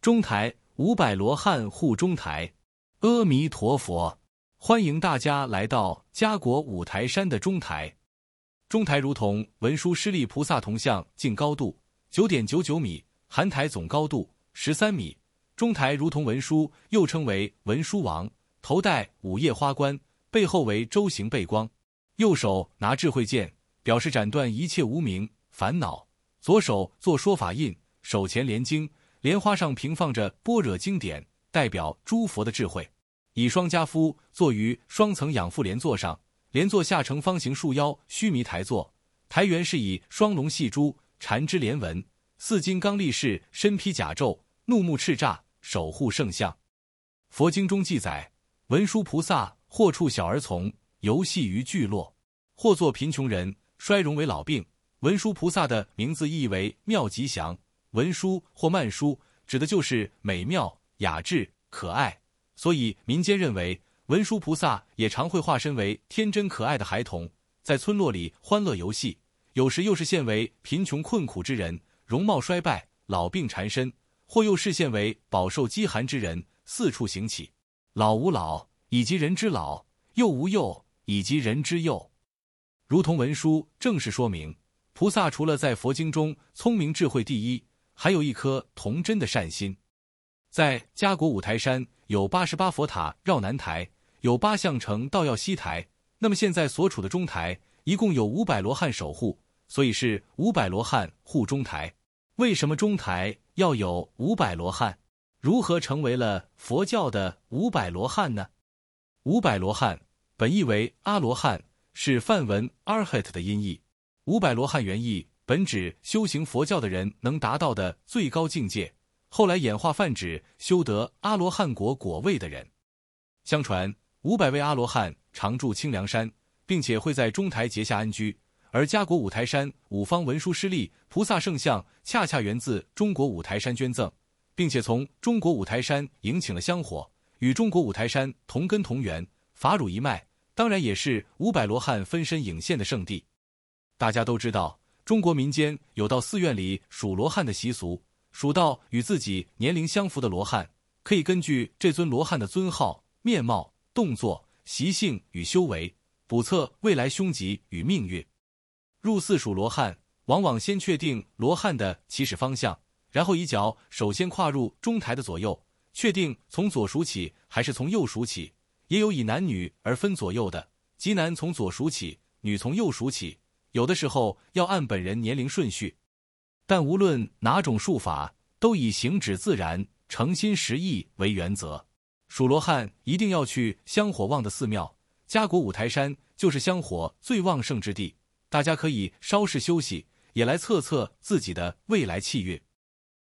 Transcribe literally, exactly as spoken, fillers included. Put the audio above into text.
中台五百罗汉护中台，阿弥陀佛！欢迎大家来到家国五台山的中台。中台如同文殊师利菩萨铜像净高度 九点九九 米，含台总高度十三米。中台如同文殊，又称为文殊王，头戴五叶花冠，背后为舟形背光，右手拿智慧剑，表示斩断一切无明烦恼；左手做说法印，手前莲经，莲花上平放着般若经典，代表诸佛的智慧。以双家夫坐于双层仰覆莲座上，莲座下呈方形束腰须弥台座，台缘是以双龙戏珠缠枝莲纹，四金刚力士身披甲胄，怒目叱咤，守护圣像。佛经中记载，文殊菩萨或处小儿从，游戏于聚落，或作贫穷人，衰容为老病。文殊菩萨的名字意为妙吉祥，文殊或曼殊指的就是美妙、雅致、可爱，所以民间认为文殊菩萨也常会化身为天真可爱的孩童，在村落里欢乐游戏，有时又是现为贫穷困苦之人，容貌衰败，老病缠身，或又视现为饱受饥寒之人，四处行乞。老无老，以及人之老；幼无幼，以及人之幼。如同文殊，正是说明菩萨除了在佛经中聪明智慧第一，还有一颗童真的善心。在家国五台山有八十八佛塔绕南台，有八相城道要西台，那么现在所处的中台一共有五百罗汉守护，所以是五百罗汉护中台。为什么中台要有五百罗汉？如何成为了佛教的五百罗汉呢？五百罗汉本意为阿罗汉，是梵文 arhat 的音译。五百罗汉原意本指修行佛教的人能达到的最高境界，后来演化泛指修得阿罗汉果果位的人。相传五百位阿罗汉常住清凉山，并且会在中台结下安居，而家国五台山五方文殊师利菩萨圣像恰恰源自中国五台山捐赠，并且从中国五台山迎请了香火，与中国五台山同根同源，法乳一脉，当然也是五百罗汉分身影现的圣地。大家都知道，中国民间有到寺院里数罗汉的习俗，数到与自己年龄相符的罗汉，可以根据这尊罗汉的尊号、面貌、动作、习性与修为，卜测未来凶吉与命运。入寺数罗汉，往往先确定罗汉的起始方向，然后以脚首先跨入中台的左右，确定从左数起还是从右数起。也有以男女而分左右的，即男从左数起，女从右数起，有的时候要按本人年龄顺序。但无论哪种数法，都以行止自然、诚心实意为原则。数罗汉一定要去香火旺的寺庙，家国五台山就是香火最旺盛之地，大家可以稍事休息，也来测测自己的未来气运。